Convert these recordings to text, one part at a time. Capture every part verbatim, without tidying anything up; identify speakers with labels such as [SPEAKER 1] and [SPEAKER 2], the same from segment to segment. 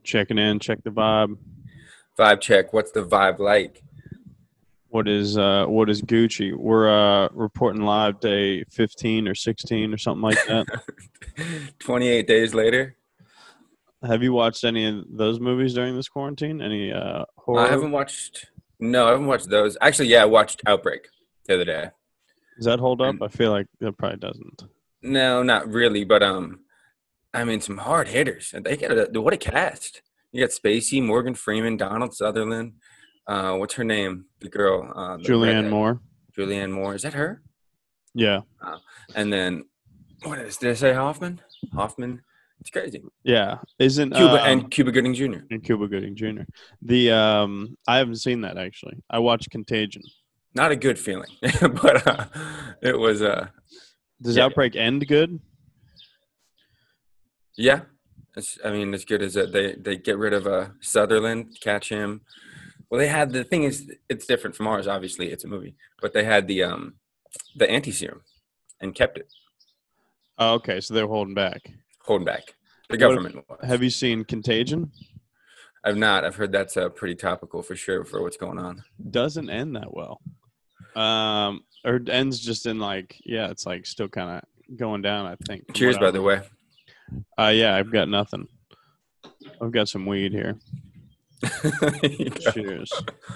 [SPEAKER 1] Checking in, check the vibe.
[SPEAKER 2] Vibe check. What's the vibe like?
[SPEAKER 1] What is uh what is Gucci? We're uh reporting live day fifteen or sixteen or something like that.
[SPEAKER 2] twenty-eight days later.
[SPEAKER 1] Have you watched any of those movies during this quarantine? Any uh
[SPEAKER 2] I
[SPEAKER 1] horror?
[SPEAKER 2] haven't watched. No, I haven't watched those. Actually, yeah, I watched Outbreak the other day.
[SPEAKER 1] Does that hold up?
[SPEAKER 2] And
[SPEAKER 1] I feel like that probably doesn't.
[SPEAKER 2] no, not really. But um, I mean, some hard hitters. And they get a what a cast. You got Spacey, Morgan Freeman, Donald Sutherland. Uh, what's her name? The girl. Uh, the
[SPEAKER 1] Julianne
[SPEAKER 2] redhead.
[SPEAKER 1] Moore.
[SPEAKER 2] Julianne Moore. Is that her?
[SPEAKER 1] Yeah.
[SPEAKER 2] Uh, and then what is? Did I say Hoffman? Hoffman. It's crazy.
[SPEAKER 1] Yeah. Isn't
[SPEAKER 2] Cuba
[SPEAKER 1] um,
[SPEAKER 2] and Cuba Gooding Junior
[SPEAKER 1] and Cuba Gooding Junior The um I haven't seen that actually. I watched Contagion.
[SPEAKER 2] Not a good feeling, but uh, it was. Uh,
[SPEAKER 1] Does
[SPEAKER 2] yeah.
[SPEAKER 1] Outbreak end good?
[SPEAKER 2] Yeah, it's, I mean, as good as it. They they get rid of uh, Sutherland, catch him. Well, they had the thing is, it's different from ours. Obviously, it's a movie, but they had the um the anti-serum and kept it
[SPEAKER 1] Oh, okay, so they're holding back.
[SPEAKER 2] holding back. The
[SPEAKER 1] What-
[SPEAKER 2] government was.
[SPEAKER 1] Have you seen Contagion?
[SPEAKER 2] I've not. I've heard that's uh, pretty topical for sure for what's going on.
[SPEAKER 1] Doesn't end that well. Um, or it ends just in like, yeah, it's like still kind of going down, I think. from
[SPEAKER 2] Cheers,
[SPEAKER 1] what I
[SPEAKER 2] by the way.
[SPEAKER 1] remember. Uh, yeah, I've got nothing. I've got some weed here. Cheers.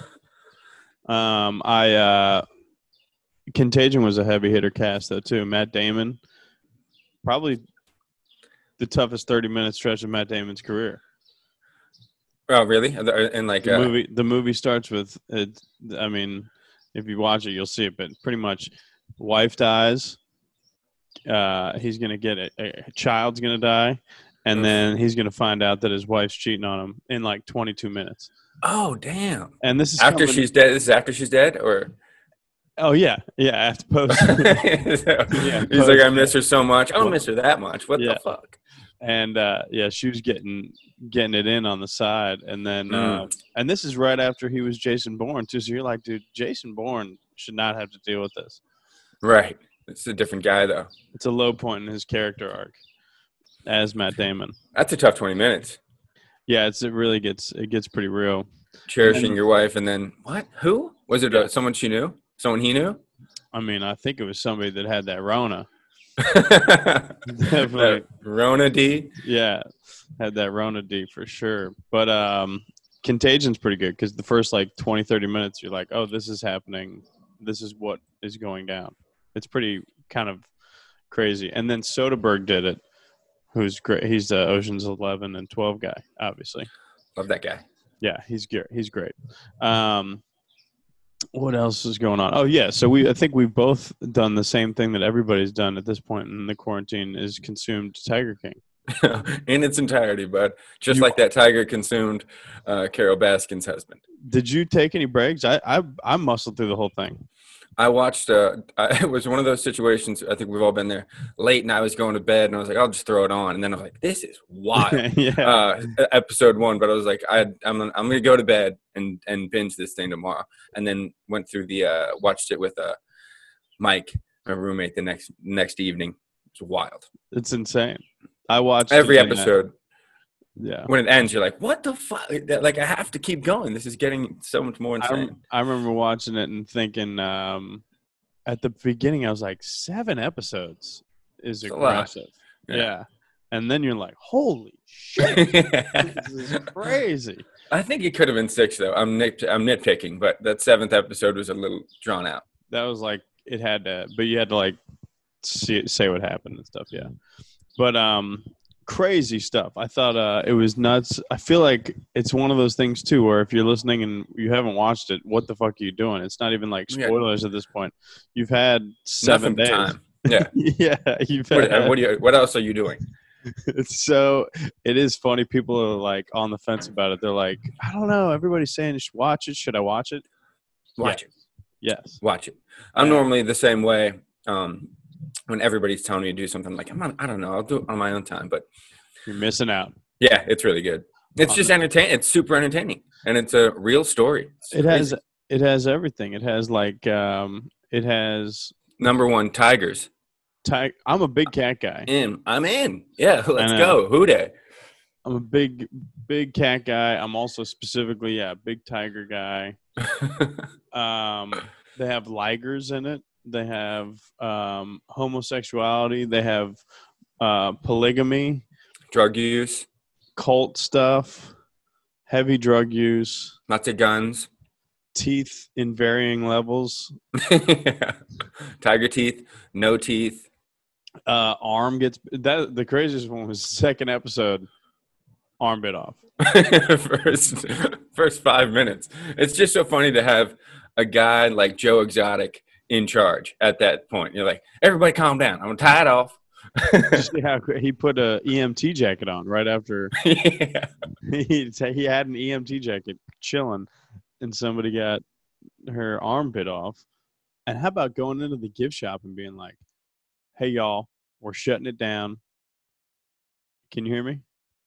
[SPEAKER 1] Um, I uh, Contagion was a heavy hitter cast though too. Matt Damon, probably the toughest thirty minute stretch of Matt Damon's career.
[SPEAKER 2] Oh, really? And like,
[SPEAKER 1] The
[SPEAKER 2] uh,
[SPEAKER 1] movie, the movie starts with it. I mean, if you watch it, you'll see it. But pretty much, wife dies. Uh, he's gonna get a, a child's gonna die, and
[SPEAKER 2] Oof.
[SPEAKER 1] then he's gonna find out that his wife's cheating on him in like twenty-two minutes.
[SPEAKER 2] oh, damn.
[SPEAKER 1] And this is
[SPEAKER 2] After
[SPEAKER 1] coming-
[SPEAKER 2] she's dead. This is after she's dead, or
[SPEAKER 1] Oh yeah, yeah. After post,
[SPEAKER 2] yeah, he's like, I miss her so much. I don't miss her that much. What
[SPEAKER 1] Yeah.
[SPEAKER 2] the fuck?
[SPEAKER 1] and uh, yeah, she was getting getting it in on the side, and then uh,
[SPEAKER 2] Mm.
[SPEAKER 1] and this is right after he was Jason Bourne too. So you're like, dude, Jason Bourne should not have to deal with this.
[SPEAKER 2] Right. It's a different guy, though.
[SPEAKER 1] It's a low point in his character arc as Matt Damon.
[SPEAKER 2] That's a tough twenty minutes.
[SPEAKER 1] Yeah, it's it really gets it gets pretty real.
[SPEAKER 2] Cherishing
[SPEAKER 1] And-
[SPEAKER 2] your wife, and then what? Who was it? Uh, someone she knew? Someone he knew?
[SPEAKER 1] I mean, I think it was somebody that had that Rona.
[SPEAKER 2] That Rona D.
[SPEAKER 1] Yeah, had that Rona D for sure. But um, Contagion's pretty good because the first like twenty, thirty minutes, you're like, oh, this is happening. This is what is going down. It's pretty kind of crazy. And then Soderbergh did it, who's great. He's the Ocean's eleven and twelve guy, obviously.
[SPEAKER 2] Love that guy.
[SPEAKER 1] Yeah, he's great. He's great. Um, what else is going on? Oh yeah, so we I think we've both done the same thing that everybody's done at this point in the quarantine is consumed Tiger King.
[SPEAKER 2] In its entirety, bud. Just
[SPEAKER 1] You-
[SPEAKER 2] like that tiger consumed uh, Carol Baskin's husband.
[SPEAKER 1] Did you take any breaks? I I, I muscled through the whole thing.
[SPEAKER 2] I watched, uh, I, it was one of those situations, I think we've all been there, late, and I was going to bed, and I was like, I'll just throw it on. And then I was like, this is wild.
[SPEAKER 1] yeah.
[SPEAKER 2] uh, episode one, but I was like, I, I'm, I'm going to go to bed and, and binge this thing tomorrow. And then went through the, uh, watched it with uh, Mike, my roommate, the next next evening. It was wild.
[SPEAKER 1] It's insane. I watched
[SPEAKER 2] Every
[SPEAKER 1] it in, uh,
[SPEAKER 2] episode,
[SPEAKER 1] yeah.
[SPEAKER 2] when it ends, you're like, what the fuck? Like, I have to keep going. This is getting so much more
[SPEAKER 1] I,
[SPEAKER 2] insane.
[SPEAKER 1] rem- I remember watching it and thinking um, at the beginning, I was like, seven episodes is
[SPEAKER 2] It's a lot.
[SPEAKER 1] aggressive.
[SPEAKER 2] Yeah.
[SPEAKER 1] Yeah. And then you're like, holy shit, this is crazy.
[SPEAKER 2] I think it could have been six, though. I'm nit- I'm nitpicking, but that seventh episode was a little drawn out.
[SPEAKER 1] That was like, it had to, but you had to like see, say what happened and stuff. Yeah. But um, crazy stuff. I thought uh, it was nuts. I feel like it's one of those things too, where if you're listening and you haven't watched it, what the fuck are you doing? It's not even like
[SPEAKER 2] Yeah.
[SPEAKER 1] spoilers at this point. You've had seven
[SPEAKER 2] Nothing
[SPEAKER 1] days.
[SPEAKER 2] time. Yeah.
[SPEAKER 1] yeah, you've
[SPEAKER 2] What,
[SPEAKER 1] had.
[SPEAKER 2] what, do you, what else are you doing?
[SPEAKER 1] It's so it is funny. People are like on the fence about it. They're like, I don't know. Everybody's saying you should watch it. Should I watch it?
[SPEAKER 2] Watch it.
[SPEAKER 1] Yes.
[SPEAKER 2] Watch it. I'm
[SPEAKER 1] Yeah.
[SPEAKER 2] normally the same way. Um, when everybody's telling me to do something, I'm like, I'm on, I don't know. I'll do it on my own time. But
[SPEAKER 1] You're missing out.
[SPEAKER 2] yeah, it's really good. It's
[SPEAKER 1] On
[SPEAKER 2] just
[SPEAKER 1] the-
[SPEAKER 2] entertaining. It's super entertaining, and it's a real story. It's
[SPEAKER 1] It has
[SPEAKER 2] crazy.
[SPEAKER 1] it has everything. It has like um it has
[SPEAKER 2] Number one, tigers.
[SPEAKER 1] ti- I'm a big cat guy.
[SPEAKER 2] In. I'm in. Yeah, let's
[SPEAKER 1] know.
[SPEAKER 2] go. Who day?
[SPEAKER 1] I'm a big, big cat guy. I'm also specifically, yeah, big tiger guy. Um, they have ligers in it. They have um, homosexuality. They have uh, polygamy,
[SPEAKER 2] Drug use,
[SPEAKER 1] cult stuff, heavy drug use,
[SPEAKER 2] lots of guns.
[SPEAKER 1] teeth in varying levels.
[SPEAKER 2] Yeah. Tiger teeth, no teeth.
[SPEAKER 1] Uh, arm gets that. The craziest one was the second episode. Arm bit off.
[SPEAKER 2] first, first five minutes. It's just so funny to have a guy like Joe Exotic in charge at that point. You're like, everybody calm down. I'm going to tie it off.
[SPEAKER 1] Just see how he put a E M T jacket on right after
[SPEAKER 2] Yeah.
[SPEAKER 1] he, he had an E M T jacket chilling, and somebody got her arm bit off. And how about going into the gift shop and being like, hey, y'all, we're shutting it down. Can you hear me?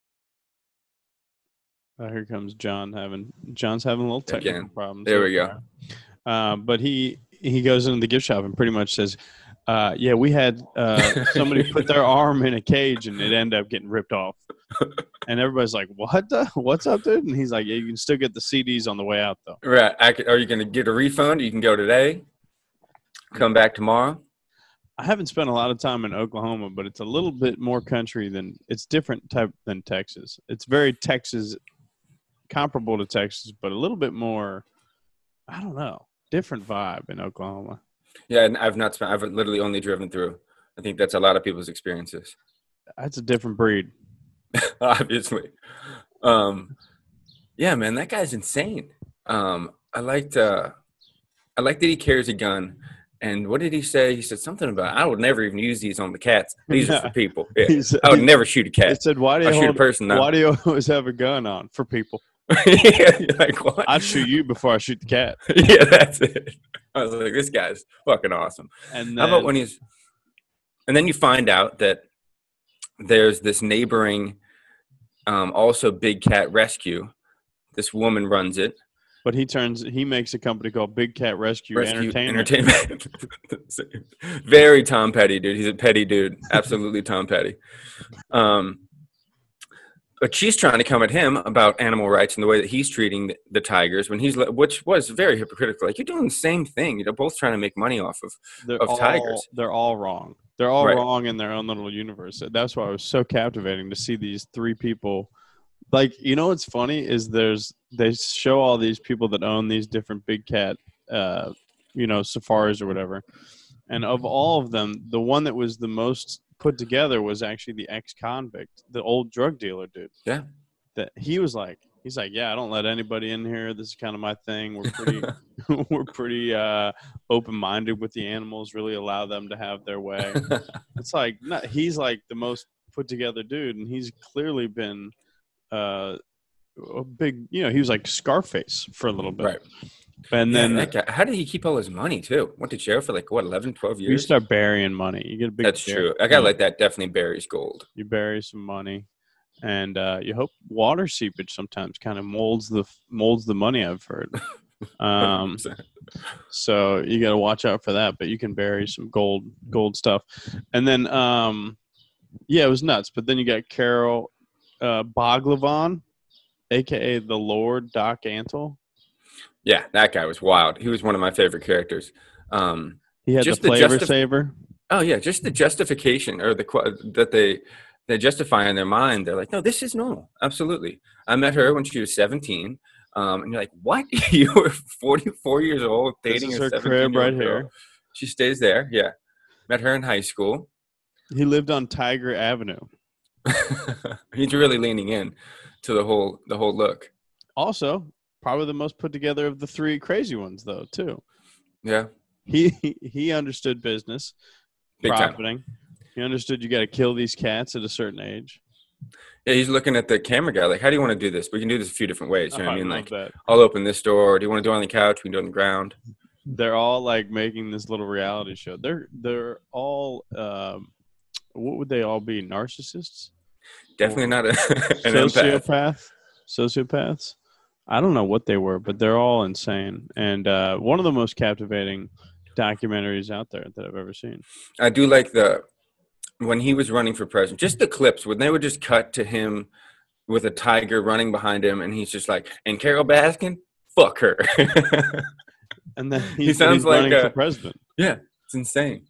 [SPEAKER 1] Oh, here comes John having John's having a little technical
[SPEAKER 2] Again.
[SPEAKER 1] problems.
[SPEAKER 2] There we go.
[SPEAKER 1] Uh, but he he goes into the gift shop and pretty much says, uh, yeah, we had uh, somebody put their arm in a cage and it ended up getting ripped off. And everybody's like, what the? What's up, dude? And he's like, yeah, you can still get the C Ds on the way out, though.
[SPEAKER 2] Right. I could, are you going to get a refund? You can go today, come back tomorrow.
[SPEAKER 1] I haven't spent a lot of time in Oklahoma, but it's a little bit more country than – it's different type than Texas. It's very Texas – comparable to Texas, but a little bit more, I don't know, different vibe in Oklahoma.
[SPEAKER 2] Yeah, and I've not spent, I've literally only driven through. I think that's a lot of people's experiences.
[SPEAKER 1] That's a different breed.
[SPEAKER 2] Obviously. Um, yeah, man, that guy's insane. Um, I liked, uh, I like that he carries a gun. And what did he say? He said something about, I would never even use these on the cats. These are for people. Yeah.
[SPEAKER 1] Said,
[SPEAKER 2] I would never shoot a cat.
[SPEAKER 1] He said, why do you,
[SPEAKER 2] I'll
[SPEAKER 1] hold,
[SPEAKER 2] shoot a person now.
[SPEAKER 1] Why do you always have a gun on? For people.
[SPEAKER 2] Yeah, like, what?
[SPEAKER 1] I'd shoot you before I shoot the cat.
[SPEAKER 2] Yeah, that's it. I was like, this guy's fucking awesome.
[SPEAKER 1] And then,
[SPEAKER 2] how about when he's, and then you find out that there's this neighboring, um, also big cat rescue. This woman runs it.
[SPEAKER 1] But he turns, he makes a company called Big Cat Rescue,
[SPEAKER 2] Rescue
[SPEAKER 1] Entertainment.
[SPEAKER 2] Entertainment. Very Tom Petty, dude. He's a petty dude. Absolutely Tom Petty. Um, but she's trying to come at him about animal rights and the way that he's treating the, the tigers, when he's, which was very hypocritical. Like, you're doing the same thing. You're both trying to make money off of,
[SPEAKER 1] they're
[SPEAKER 2] of
[SPEAKER 1] all,
[SPEAKER 2] tigers.
[SPEAKER 1] They're all wrong. They're all
[SPEAKER 2] Right.
[SPEAKER 1] wrong in their own little universe. That's why it was so captivating to see these three people. Like, you know what's funny is there's they show all these people that own these different big cat, uh, you know, safaris or whatever. And of all of them, the one that was the most put together was actually the ex-convict, the old drug dealer dude.
[SPEAKER 2] Yeah.
[SPEAKER 1] That he was like, he's like, yeah, I don't let anybody in here. This is kind of my thing. We're pretty, we're pretty uh, open-minded with the animals. Really allow them to have their way. It's like not, he's like the most put together dude, and he's clearly been uh, a big. You know, he was like Scarface for a little bit,
[SPEAKER 2] Right.
[SPEAKER 1] And
[SPEAKER 2] Yeah,
[SPEAKER 1] then
[SPEAKER 2] that guy, how did he keep all his money too? Went to jail for like what, eleven, twelve
[SPEAKER 1] you
[SPEAKER 2] years?
[SPEAKER 1] start burying money. You get a big.
[SPEAKER 2] That's
[SPEAKER 1] bear-
[SPEAKER 2] true. A guy like that definitely buries gold.
[SPEAKER 1] You bury some money. And uh, you hope water seepage sometimes kind of molds the molds the money. I've heard, um, so you got to watch out for that. But you can bury some gold gold stuff, and then um, yeah, it was nuts. But then you got Carol uh, Boglavon, aka the Lord Doc Antle.
[SPEAKER 2] Yeah, that guy was wild. He was one of my favorite characters. Um,
[SPEAKER 1] He had
[SPEAKER 2] just
[SPEAKER 1] the
[SPEAKER 2] the
[SPEAKER 1] flavor
[SPEAKER 2] justif-
[SPEAKER 1] saver.
[SPEAKER 2] oh yeah, just the justification or the qu- that they. They justify in their mind. They're like, no, this is normal. Absolutely. I met her when she was seventeen. Um, and you're like, what? You were forty-four years old dating
[SPEAKER 1] This is
[SPEAKER 2] a
[SPEAKER 1] her crib
[SPEAKER 2] seventeen-year-old
[SPEAKER 1] right
[SPEAKER 2] girl.
[SPEAKER 1] here.
[SPEAKER 2] She stays there. Yeah. Met her in high school.
[SPEAKER 1] He lived on Tiger Avenue.
[SPEAKER 2] He's really leaning in to the whole the whole look.
[SPEAKER 1] Also, probably the most put together of the three crazy ones, though, too.
[SPEAKER 2] Yeah.
[SPEAKER 1] He he understood business,
[SPEAKER 2] Big time.
[SPEAKER 1] profiting. He understood you got to kill these cats at a certain age.
[SPEAKER 2] Yeah, he's looking at the camera guy like, how do you want to do this? We can do this a few different ways. You know what I mean?
[SPEAKER 1] love
[SPEAKER 2] Like,
[SPEAKER 1] that.
[SPEAKER 2] I'll open this door. Do you want to do it on the couch? We can do it on the ground.
[SPEAKER 1] They're all like making this little reality show. They're they're all um, what would they all be? Narcissists?
[SPEAKER 2] Definitely not a, an empath.
[SPEAKER 1] Sociopath? Sociopaths? I don't know what they were, but they're all insane. And uh, one of the most captivating documentaries out there that I've ever seen.
[SPEAKER 2] I do like the when he was running for president, just the clips when they would just cut to him with a tiger running behind him, and he's just like, and Carol Baskin, fuck her.
[SPEAKER 1] And then he's,
[SPEAKER 2] he sounds
[SPEAKER 1] he's
[SPEAKER 2] like
[SPEAKER 1] running
[SPEAKER 2] a,
[SPEAKER 1] for president.
[SPEAKER 2] Yeah, it's insane.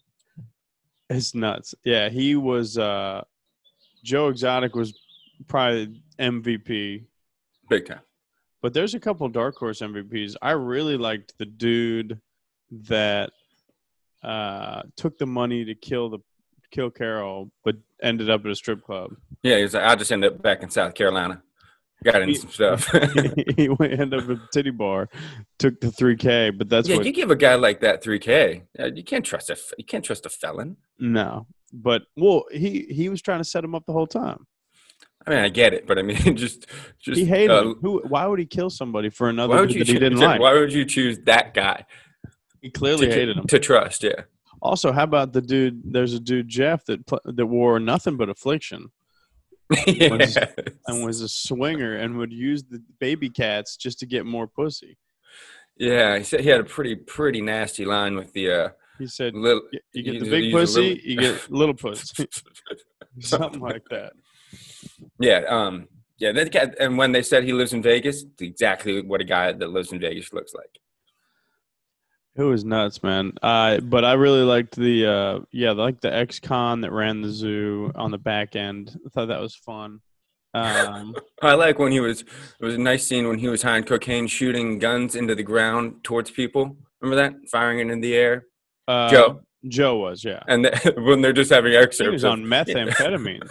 [SPEAKER 1] It's nuts. Yeah, he was. Uh, Joe Exotic was probably M V P.
[SPEAKER 2] Big time.
[SPEAKER 1] But there's a couple dark horse M V Ps. I really liked the dude that uh, took the money to kill the kill Carol, but ended up at a strip club.
[SPEAKER 2] Yeah, he's like, I'll just end up back in South Carolina. Got into some stuff.
[SPEAKER 1] He went end up at a titty bar, took the three K, but that's
[SPEAKER 2] yeah.
[SPEAKER 1] what
[SPEAKER 2] You give a guy like that three K, you can't trust a you can't trust a felon.
[SPEAKER 1] no. But well, he he was trying to set him up the whole time.
[SPEAKER 2] I mean, I get it, but I mean, just just
[SPEAKER 1] he hated
[SPEAKER 2] uh,
[SPEAKER 1] him. Who? Why would he kill somebody for another
[SPEAKER 2] why would
[SPEAKER 1] dude
[SPEAKER 2] you
[SPEAKER 1] that he didn't
[SPEAKER 2] choose,
[SPEAKER 1] like?
[SPEAKER 2] Why would you choose that guy?
[SPEAKER 1] He clearly
[SPEAKER 2] to,
[SPEAKER 1] hated him
[SPEAKER 2] to trust. Yeah.
[SPEAKER 1] Also, how about the dude? There's a dude Jeff that that wore nothing but affliction.
[SPEAKER 2] Yes.
[SPEAKER 1] was, and was a swinger and would use the baby cats just to get more pussy.
[SPEAKER 2] Yeah, he said he had a pretty pretty nasty line with the. Uh,
[SPEAKER 1] he said,
[SPEAKER 2] little,
[SPEAKER 1] "You get
[SPEAKER 2] you,
[SPEAKER 1] the big
[SPEAKER 2] you
[SPEAKER 1] pussy,
[SPEAKER 2] little,
[SPEAKER 1] you get little pussy, something like that."
[SPEAKER 2] Yeah, um, yeah. That cat, and when they said he lives in Vegas, it's exactly what a guy that lives in Vegas looks like.
[SPEAKER 1] It was nuts, man. Uh, but I really liked the, uh, yeah, like the ex-con that ran the zoo on the back end. I thought that was fun. Um,
[SPEAKER 2] I like when he was, it was a nice scene when he was high on cocaine, shooting guns into the ground towards people. Remember that? Firing it in the air?
[SPEAKER 1] uh,
[SPEAKER 2] Joe.
[SPEAKER 1] Joe was, yeah.
[SPEAKER 2] And the, when they're just having excerpts.
[SPEAKER 1] He was on methamphetamines.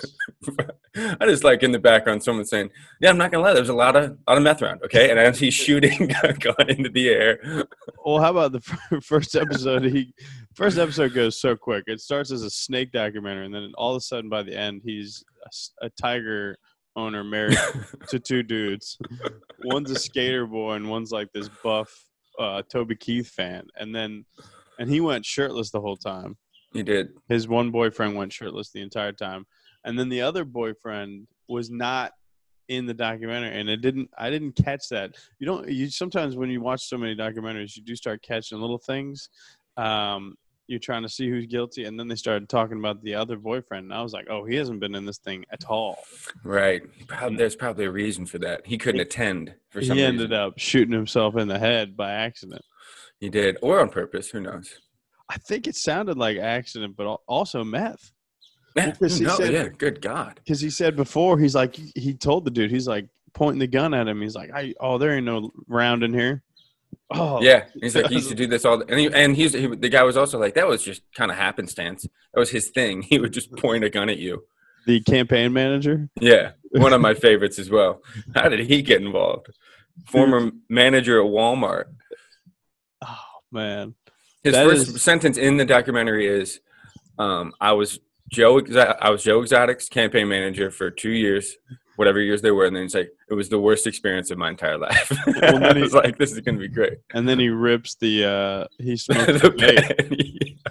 [SPEAKER 2] I just like in the background someone saying, yeah, I'm not going to lie, there's a lot of lot of meth around, okay? And as he's shooting a gun into the air.
[SPEAKER 1] Well, how about the first episode? He First episode goes so quick. It starts as a snake documentary, and then all of a sudden by the end, he's a, a tiger owner married to two dudes. One's a skater boy, and one's like this buff uh, Toby Keith fan. And then and he went shirtless the whole time.
[SPEAKER 2] He did.
[SPEAKER 1] His one boyfriend went shirtless the entire time. And then the other boyfriend was not in the documentary, and it didn't I didn't catch that. You don't you sometimes when you watch so many documentaries, you do start catching little things. Um, you're trying to see who's guilty, and then they started talking about the other boyfriend, and I was like, oh, he hasn't been in this thing at all.
[SPEAKER 2] Right. There's probably a reason for that. He couldn't attend for some
[SPEAKER 1] he
[SPEAKER 2] reason.
[SPEAKER 1] ended up shooting himself in the head by accident.
[SPEAKER 2] He did, or on purpose. Who knows?
[SPEAKER 1] I think it sounded like accident, but also meth.
[SPEAKER 2] Yeah,
[SPEAKER 1] Well, he
[SPEAKER 2] no,
[SPEAKER 1] said,
[SPEAKER 2] yeah, good God.
[SPEAKER 1] Because he said before, he's like, he told the dude, he's like pointing the gun at him. He's like, I, oh, there ain't no round in here. Oh,
[SPEAKER 2] yeah. He's like, he used to do this all. And, he, and he's he, the guy was also like, that was just kind of happenstance. That was his thing. He would just point a gun at you.
[SPEAKER 1] The campaign manager?
[SPEAKER 2] Yeah. One of my favorites as well. How did he get involved? Former manager at Walmart.
[SPEAKER 1] Oh, man.
[SPEAKER 2] His
[SPEAKER 1] That
[SPEAKER 2] first
[SPEAKER 1] is-
[SPEAKER 2] sentence in the documentary is, um, I was Joe Exo- I was Joe Exotic's campaign manager for two years, whatever years they were, and then he's like, it was the worst experience of my entire life.
[SPEAKER 1] Well,
[SPEAKER 2] I
[SPEAKER 1] he-
[SPEAKER 2] was like, this is gonna be great.
[SPEAKER 1] And then he rips the, uh, he smokes
[SPEAKER 2] The
[SPEAKER 1] the vape.
[SPEAKER 2] band.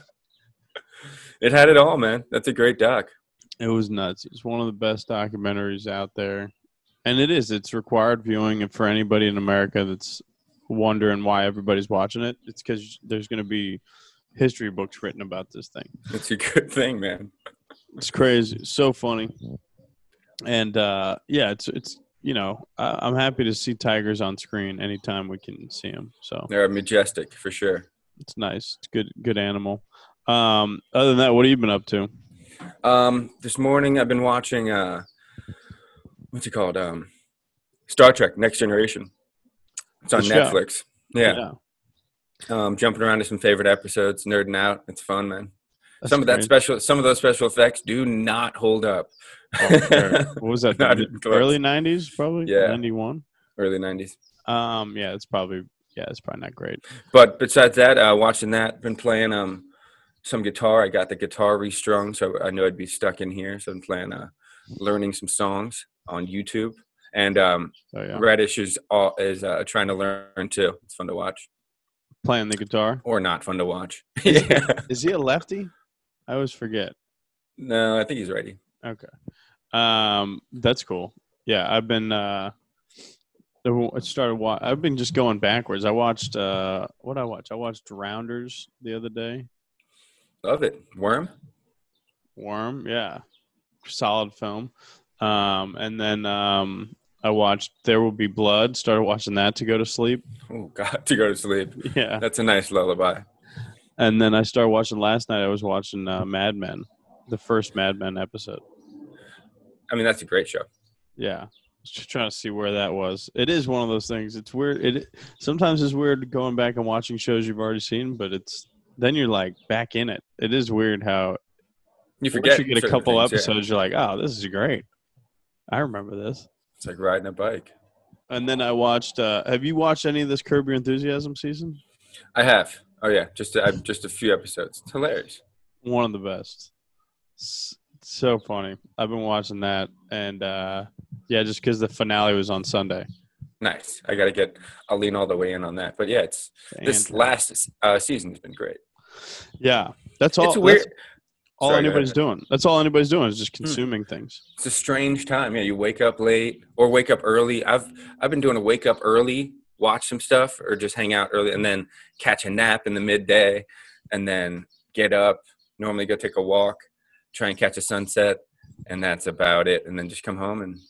[SPEAKER 2] It had it all, man. That's a great doc.
[SPEAKER 1] It was nuts. It's one of the best documentaries out there. And it is. It's required viewing. And for anybody in America that's wondering why everybody's watching it, it's because there's going to be history books written about this thing.
[SPEAKER 2] It's a good thing, man.
[SPEAKER 1] It's crazy. It's so funny. And, uh, yeah, it's, it's you know, I, I'm happy to see tigers on screen anytime we can see them. So
[SPEAKER 2] They're majestic for sure.
[SPEAKER 1] it's nice. It's good, good animal. Um, other than that, what have you been up to?
[SPEAKER 2] Um, this morning I've been watching uh, what's it called? Um, Star Trek: Next Generation. It's on
[SPEAKER 1] The show.
[SPEAKER 2] Netflix. Yeah.
[SPEAKER 1] yeah.
[SPEAKER 2] Um, jumping around to some favorite episodes, nerding out. It's fun, man.
[SPEAKER 1] That's
[SPEAKER 2] some of that
[SPEAKER 1] great.
[SPEAKER 2] special, some of those special effects do not hold up.
[SPEAKER 1] Oh, sure. What was that?
[SPEAKER 2] Not
[SPEAKER 1] The
[SPEAKER 2] even close.
[SPEAKER 1] early nineties, probably.
[SPEAKER 2] Yeah.
[SPEAKER 1] ninety-one.
[SPEAKER 2] Early nineties.
[SPEAKER 1] Um, yeah, it's probably yeah, it's probably not great.
[SPEAKER 2] But besides that, uh, watching that, been playing um some guitar. I got the guitar restrung, so I knew I'd be stuck in here. So I'm playing, uh, learning some songs on YouTube. And um,
[SPEAKER 1] So yeah,
[SPEAKER 2] Reddish is all, is uh, trying to learn too. It's fun to watch,
[SPEAKER 1] playing the guitar.
[SPEAKER 2] or not fun to watch. Yeah.
[SPEAKER 1] Is he a lefty? I always forget.
[SPEAKER 2] No, I think he's ready.
[SPEAKER 1] Okay, um, that's cool. Yeah, I've been. Uh, I started. Wa- I've been just going backwards. I watched. Uh, what I watched? I watched Rounders the other day.
[SPEAKER 2] Love it. Worm.
[SPEAKER 1] Worm, yeah, solid film. Um, and then um, I watched There Will Be Blood. Started watching that to go to sleep.
[SPEAKER 2] Oh God, to go to sleep.
[SPEAKER 1] Yeah.
[SPEAKER 2] That's a nice lullaby.
[SPEAKER 1] And then I started watching last night. I was watching uh, Mad Men, the first Mad Men episode.
[SPEAKER 2] I mean, that's a great show.
[SPEAKER 1] Yeah. Just trying to see where that was. It is one of those things. It's weird. It sometimes it's weird going back and watching shows you've already seen, but it's then you're like back in it. It is weird how
[SPEAKER 2] You forget.
[SPEAKER 1] once you get a
[SPEAKER 2] certain
[SPEAKER 1] couple
[SPEAKER 2] things, yeah.
[SPEAKER 1] episodes, you're like, oh, this is great. I remember this.
[SPEAKER 2] It's like riding a bike.
[SPEAKER 1] And then I watched. Uh, have you watched any of this Curb Your Enthusiasm season?
[SPEAKER 2] I have. Oh yeah, just a, just a few episodes. It's hilarious.
[SPEAKER 1] One of the best. S- so funny. I've been watching that, and uh, yeah, just because the finale was on Sunday.
[SPEAKER 2] Nice. I got to get. I'll lean all the way in on that. But yeah, it's this
[SPEAKER 1] Fantastic.
[SPEAKER 2] last uh, season has been great.
[SPEAKER 1] Yeah, that's all.
[SPEAKER 2] It's weird.
[SPEAKER 1] That's all
[SPEAKER 2] Sorry, go
[SPEAKER 1] anybody's
[SPEAKER 2] ahead.
[SPEAKER 1] doing. That's all anybody's doing is just consuming things.
[SPEAKER 2] It's a strange time. Yeah, you wake up late or wake up early. I've I've been doing a wake up early, watch some stuff, or just hang out early, and then catch a nap in the midday, and then get up. Normally, go take a walk, try and catch a sunset, and that's about it. And then just come home and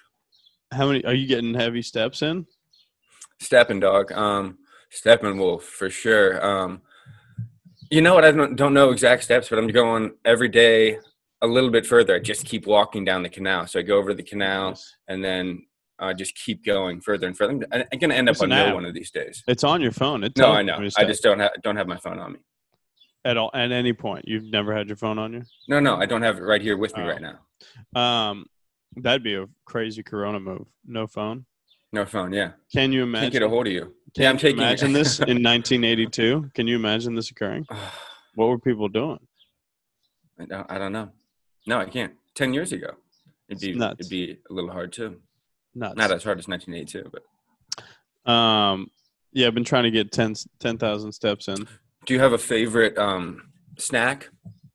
[SPEAKER 1] How many are you getting heavy steps in?
[SPEAKER 2] stepping, dog. Um, stepping wolf for sure. Um, you know what? I don't don't know exact steps, but I'm going every day a little bit further. I just keep walking down the canal. So I go over the canal
[SPEAKER 1] Nice.
[SPEAKER 2] and then uh, just keep going further and further. I'm, I'm gonna end up
[SPEAKER 1] It's
[SPEAKER 2] on
[SPEAKER 1] an
[SPEAKER 2] no
[SPEAKER 1] app.
[SPEAKER 2] one of these days.
[SPEAKER 1] It's on your phone. It
[SPEAKER 2] No,
[SPEAKER 1] tells
[SPEAKER 2] I
[SPEAKER 1] you
[SPEAKER 2] know.
[SPEAKER 1] how many
[SPEAKER 2] I
[SPEAKER 1] steps.
[SPEAKER 2] just don't have don't have my phone on me.
[SPEAKER 1] at all at any point. You've never had your phone on you.
[SPEAKER 2] No, no, I don't have it right here with me
[SPEAKER 1] Oh.
[SPEAKER 2] right now.
[SPEAKER 1] Um, that'd be a crazy Corona move. No phone.
[SPEAKER 2] No phone. Yeah,
[SPEAKER 1] Can you
[SPEAKER 2] can't
[SPEAKER 1] imagine?
[SPEAKER 2] get a hold of you.
[SPEAKER 1] Can
[SPEAKER 2] Yeah, I'm
[SPEAKER 1] you
[SPEAKER 2] taking.
[SPEAKER 1] imagine this in nineteen eighty-two? Can you imagine this occurring? What were people doing?
[SPEAKER 2] I don't, I don't know. No, I can't. Ten years ago, it'd be
[SPEAKER 1] It's nuts.
[SPEAKER 2] it'd be a little hard too.
[SPEAKER 1] Nuts.
[SPEAKER 2] Not as hard as nineteen eighty-two, but.
[SPEAKER 1] Um, yeah, I've been trying to get ten ten thousand steps in.
[SPEAKER 2] Do you have a favorite um, snack?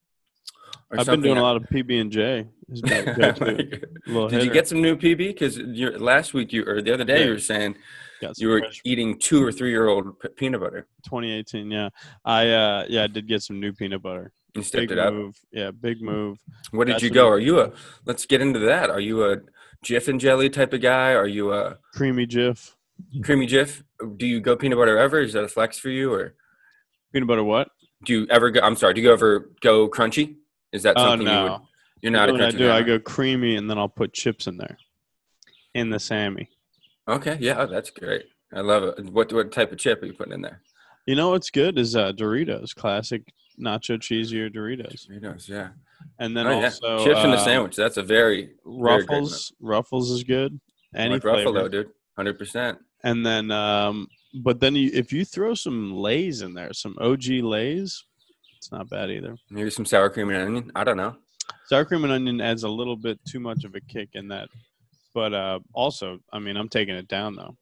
[SPEAKER 2] Or
[SPEAKER 1] I've been doing
[SPEAKER 2] something?
[SPEAKER 1] a lot of P B and J. Has been a go-to little
[SPEAKER 2] Did you
[SPEAKER 1] hitter.
[SPEAKER 2] get some new P B? Because last week you or the other day
[SPEAKER 1] Yeah.
[SPEAKER 2] you were saying
[SPEAKER 1] Got some
[SPEAKER 2] you were
[SPEAKER 1] fresh
[SPEAKER 2] eating two or three year old p- peanut butter.
[SPEAKER 1] twenty eighteen? Yeah, I uh, yeah, I did get some new peanut butter.
[SPEAKER 2] You stepped
[SPEAKER 1] Big
[SPEAKER 2] it up.
[SPEAKER 1] move. Yeah, big move.
[SPEAKER 2] What did
[SPEAKER 1] That's
[SPEAKER 2] you
[SPEAKER 1] what
[SPEAKER 2] go?
[SPEAKER 1] you-
[SPEAKER 2] Are you a? Let's get into that. Are you a Jif and jelly type of guy? Are you a
[SPEAKER 1] Creamy Jif.
[SPEAKER 2] creamy Jif? Do you go peanut butter ever? Is that a flex for you, or
[SPEAKER 1] Peanut butter what?
[SPEAKER 2] do you ever go? I'm sorry. Do you ever go crunchy? Is that
[SPEAKER 1] Oh,
[SPEAKER 2] something you would?
[SPEAKER 1] no.
[SPEAKER 2] You're not a
[SPEAKER 1] When I
[SPEAKER 2] crunchy
[SPEAKER 1] do, I
[SPEAKER 2] guy?
[SPEAKER 1] go creamy, and then I'll put chips in there, in the Sammy.
[SPEAKER 2] Okay, yeah, that's great. I love it. What what type of chip are you putting in there?
[SPEAKER 1] You know what's good is uh, Doritos, classic nacho cheesy or Doritos,
[SPEAKER 2] Doritos, yeah.
[SPEAKER 1] and then
[SPEAKER 2] Oh, yeah.
[SPEAKER 1] also
[SPEAKER 2] Chips in a
[SPEAKER 1] uh,
[SPEAKER 2] sandwich. That's a very very great
[SPEAKER 1] Ruffles. Ruffles is good. Any
[SPEAKER 2] like
[SPEAKER 1] flavor.
[SPEAKER 2] Ruffalo, dude. Hundred percent.
[SPEAKER 1] And then, um, but then you, if you throw some Lay's in there, some O G Lay's, it's not bad either.
[SPEAKER 2] Maybe some sour cream and onion. I don't know.
[SPEAKER 1] Sour cream and onion adds a little bit too much of a kick in that, but uh, also, I mean, I'm taking it down though.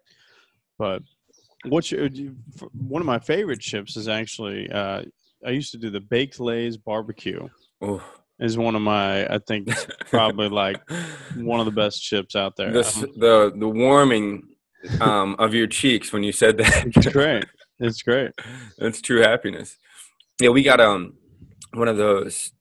[SPEAKER 1] But what's your, one of my favorite chips is actually uh, I used to do the baked Lay's barbecue.
[SPEAKER 2] Ooh.
[SPEAKER 1] Is one of my I think it's probably like one of the best chips out there.
[SPEAKER 2] the
[SPEAKER 1] I
[SPEAKER 2] s-
[SPEAKER 1] don't-
[SPEAKER 2] the the warming um, of your cheeks when you said that.
[SPEAKER 1] It's great. It's great.
[SPEAKER 2] That's true happiness. Yeah, we got um one of those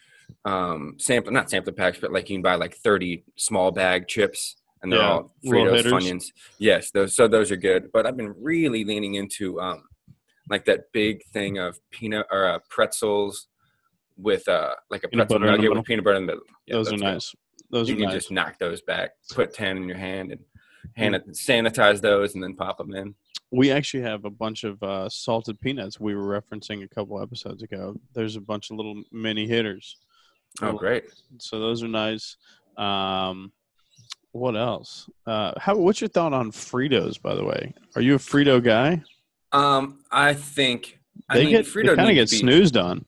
[SPEAKER 2] um sample not sampler packs, but like you can buy like thirty small bag chips, and they're
[SPEAKER 1] Yeah,
[SPEAKER 2] all
[SPEAKER 1] little
[SPEAKER 2] Fritos
[SPEAKER 1] hitters.
[SPEAKER 2] Funyuns. Yes, those so those are good. But I've been really leaning into um like that big thing of peanut or uh, pretzels with uh like a
[SPEAKER 1] Peanut
[SPEAKER 2] pretzel
[SPEAKER 1] butter in the
[SPEAKER 2] nugget
[SPEAKER 1] middle.
[SPEAKER 2] with peanut butter in the middle. Yeah,
[SPEAKER 1] Those are
[SPEAKER 2] good.
[SPEAKER 1] nice. Those
[SPEAKER 2] You
[SPEAKER 1] are
[SPEAKER 2] can
[SPEAKER 1] nice.
[SPEAKER 2] just knock those back. Put ten in your hand and hand it, sanitize those, and then pop them in.
[SPEAKER 1] We actually have a bunch of uh, salted peanuts we were referencing a couple episodes ago. There's a bunch of little mini hitters.
[SPEAKER 2] Oh,
[SPEAKER 1] Little-
[SPEAKER 2] great!
[SPEAKER 1] So those are nice. Um, what else? Uh, how? What's your thought on Fritos, by the way? Are you a Frito guy?
[SPEAKER 2] Um, I think I
[SPEAKER 1] They
[SPEAKER 2] mean,
[SPEAKER 1] get
[SPEAKER 2] Frito
[SPEAKER 1] they kind of
[SPEAKER 2] need
[SPEAKER 1] get
[SPEAKER 2] to be-
[SPEAKER 1] snoozed on.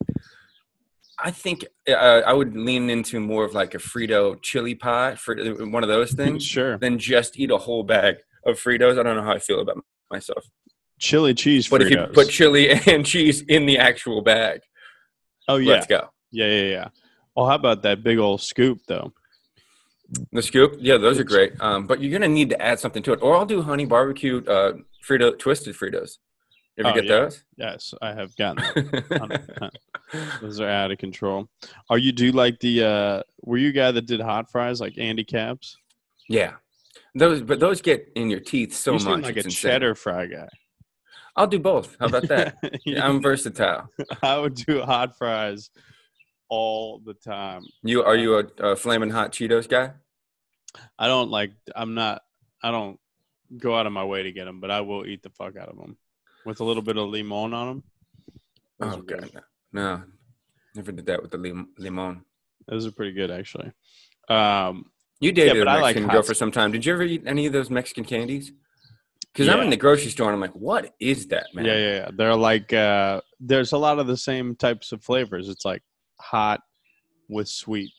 [SPEAKER 2] I think uh, I would lean into more of like a Frito chili pie for one of those things
[SPEAKER 1] Sure.
[SPEAKER 2] than just eat a whole bag of Fritos. I don't know how I feel about myself,
[SPEAKER 1] Chili cheese
[SPEAKER 2] but
[SPEAKER 1] Fritos.
[SPEAKER 2] if you put chili and cheese in the actual bag,
[SPEAKER 1] oh yeah,
[SPEAKER 2] let's go.
[SPEAKER 1] yeah, yeah, yeah. Well, how about that big old scoop though?
[SPEAKER 2] The scoop, yeah, those are great. Um, but you're gonna need to add something to it, or I'll do honey barbecue uh, Frito twisted Fritos. You ever
[SPEAKER 1] Oh,
[SPEAKER 2] get
[SPEAKER 1] yeah.
[SPEAKER 2] those?
[SPEAKER 1] Yes, I have gotten them. one hundred percent. Those are out of control. Are you do like the? uh Were you a guy that did hot fries like Andy Caps?
[SPEAKER 2] Yeah. Those, but those get in your teeth so
[SPEAKER 1] You seem
[SPEAKER 2] much.
[SPEAKER 1] like a
[SPEAKER 2] It's insane.
[SPEAKER 1] cheddar fry guy.
[SPEAKER 2] I'll do both. How about that? Yeah, I'm versatile.
[SPEAKER 1] I would do hot fries all the time.
[SPEAKER 2] You are
[SPEAKER 1] Uh,
[SPEAKER 2] you a, a flaming hot Cheetos guy?
[SPEAKER 1] I don't like. I'm not. I don't go out of my way to get them, but I will eat the fuck out of them with a little bit of limon on them. Those
[SPEAKER 2] Oh
[SPEAKER 1] are good.
[SPEAKER 2] god, no. no, never did that with the lim- limon.
[SPEAKER 1] Those are pretty good, actually. Um,
[SPEAKER 2] You dated
[SPEAKER 1] yeah, but
[SPEAKER 2] a
[SPEAKER 1] I like
[SPEAKER 2] Mexican
[SPEAKER 1] hot
[SPEAKER 2] girl for some time. Did you ever eat any of those Mexican candies? Because I'm
[SPEAKER 1] Yeah.
[SPEAKER 2] in the grocery store and I'm like, what is that, man?
[SPEAKER 1] Yeah, yeah, yeah. They're like uh, there's a lot of the same types of flavors. It's like hot with sweet.